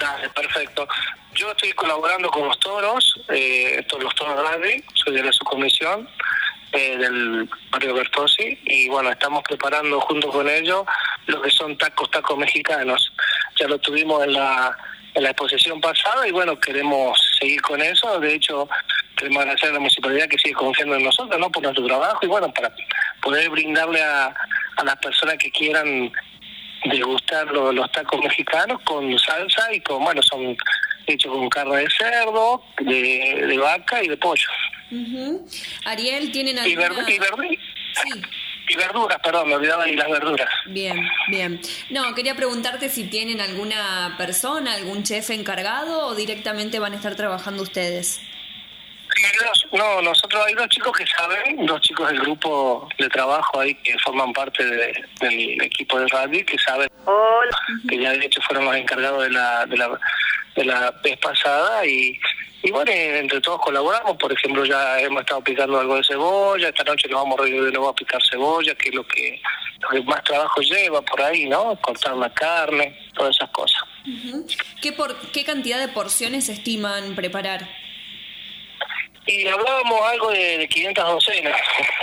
Dale, perfecto. Yo estoy colaborando con los toros, los toros Rally, soy de la subcomisión del barrio Bertozzi, y bueno, estamos preparando junto con ellos lo que son tacos mexicanos. Ya lo tuvimos en la exposición pasada y bueno, queremos seguir con eso. De hecho, queremos agradecer a la municipalidad que sigue confiando en nosotros, ¿no?, por nuestro trabajo, y bueno, para poder brindarle a las personas que quieran degustar los tacos mexicanos con salsa y con, bueno, son hechos con carne de cerdo, de vaca y de pollo. Uh-huh. Ariel, ¿tienen alguna...? Sí. Y verduras, perdón, me olvidaba de las verduras. Bien. No, quería preguntarte si tienen alguna persona, algún chef encargado, o directamente van a estar trabajando ustedes. No, nosotros hay dos chicos que saben, dos chicos del grupo de trabajo ahí que forman parte del equipo de rugby, que saben. Hola. Que ya de hecho fueron los encargados de la vez pasada, y bueno, entre todos colaboramos. Por ejemplo, ya hemos estado picando algo de cebolla, esta noche nos vamos a reír de nuevo a picar cebolla, que es lo que más trabajo lleva por ahí, ¿no? Cortar la carne, todas esas cosas. Uh-huh. ¿Qué cantidad de porciones estiman preparar? Y hablábamos algo de 500 docenas.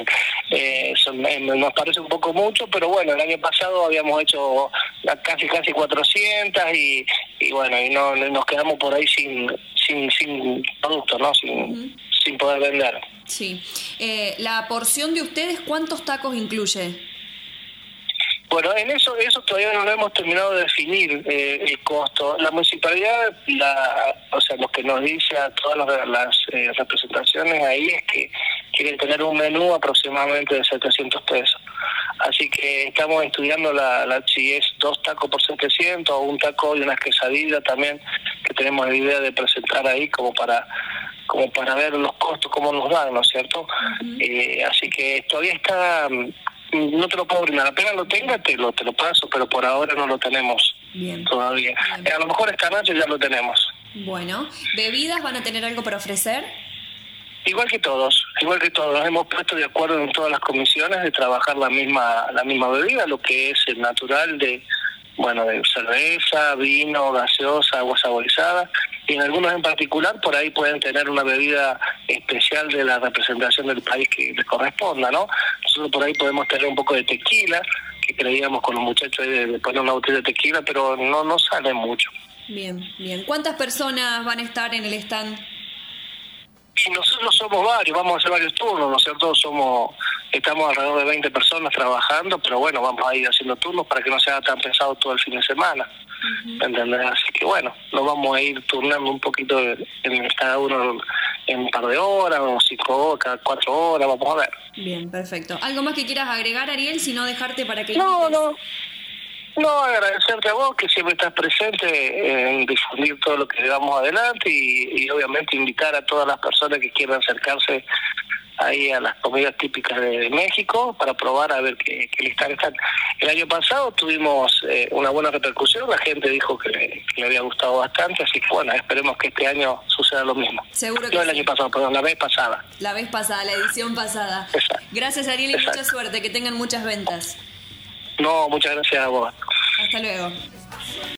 Nos parece un poco mucho, pero bueno, el año pasado habíamos hecho casi 400 y bueno, y no nos quedamos por ahí sin producto, ¿no? Sin poder vender. Sí. La porción de ustedes, ¿cuántos tacos incluye? Bueno, en eso todavía no lo hemos terminado de definir, el costo. La municipalidad, lo que nos dice a todas las representaciones ahí es que quieren tener un menú aproximadamente de 700 pesos. Así que estamos estudiando si es 2 tacos por 700 o un taco y una quesadilla también, que tenemos la idea de presentar ahí como para ver los costos, cómo nos dan, ¿no es cierto? Uh-huh. Así que todavía está... No te lo puedo brindar, apenas lo tenga te lo paso, pero por ahora no lo tenemos. Bien. Todavía. Bien. A lo mejor esta noche ya lo tenemos. Bueno, ¿bebidas van a tener algo para ofrecer? Igual que todos, nos hemos puesto de acuerdo en todas las comisiones de trabajar la misma bebida, lo que es el natural de cerveza, vino, gaseosa, agua saborizada, y en algunos en particular por ahí pueden tener una bebida especial de la representación del país que les corresponda, ¿no? Nosotros por ahí podemos tener un poco de tequila, que creíamos con los muchachos de poner una botella de tequila, pero no sale mucho. Bien. ¿Cuántas personas van a estar en el stand? Y nosotros somos varios, vamos a hacer varios turnos, ¿no es cierto? Estamos alrededor de 20 personas trabajando, pero bueno, vamos a ir haciendo turnos para que no sea tan pesado todo el fin de semana. Uh-huh. ¿Entendés? Así que bueno, nos vamos a ir turnando un poquito en cada uno en un par de horas, o 5 horas, cada 4 horas, vamos a ver. Bien, perfecto. ¿Algo más que quieras agregar, Ariel, si no dejarte para que... No, agradecerte a vos que siempre estás presente en difundir todo lo que llevamos adelante y obviamente invitar a todas las personas que quieran acercarse ahí a las comidas típicas de México para probar a ver qué listas están. El año pasado tuvimos una buena repercusión, la gente dijo que le había gustado bastante, así que bueno, esperemos que este año suceda lo mismo. Seguro que no el año pasado, perdón, la vez pasada. La edición pasada. Exacto. Gracias, Ariel, y mucha suerte, que tengan muchas ventas. No, muchas gracias a vos. Hasta luego.